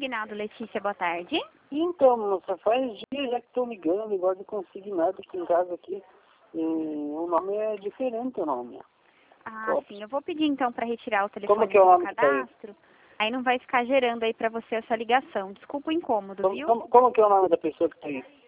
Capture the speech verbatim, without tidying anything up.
consignado, Letícia, boa tarde. Então, moça, faz dias já que estou ligando, igual de consignado aqui em casa aqui. E o nome é diferente, o nome. Ah, Top. sim. Eu vou pedir então para retirar o telefone Como que é o do nome que tá aí? cadastro. Aí não vai ficar gerando aí para você essa ligação. Desculpa o incômodo, Como, viu? como, como que é o nome da pessoa que está aí?